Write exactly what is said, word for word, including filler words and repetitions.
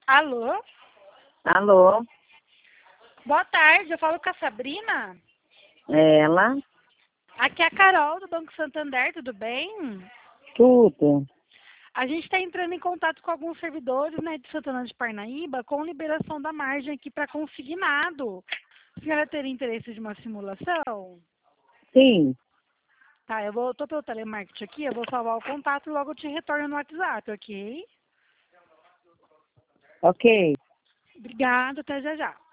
Alô? Alô? Boa tarde, eu falo com a Sabrina. É ela? Aqui é a Carol do Banco Santander, tudo bem? Tudo. A gente está entrando em contato com alguns servidores, né, de Santana de Parnaíba com liberação da margem aqui para consignado. A senhora teria interesse de uma simulação? Sim. Tá, eu vou, tô pelo telemarketing aqui, eu vou salvar o contato e logo eu te retorno no WhatsApp, ok? Ok. Obrigada, até já já.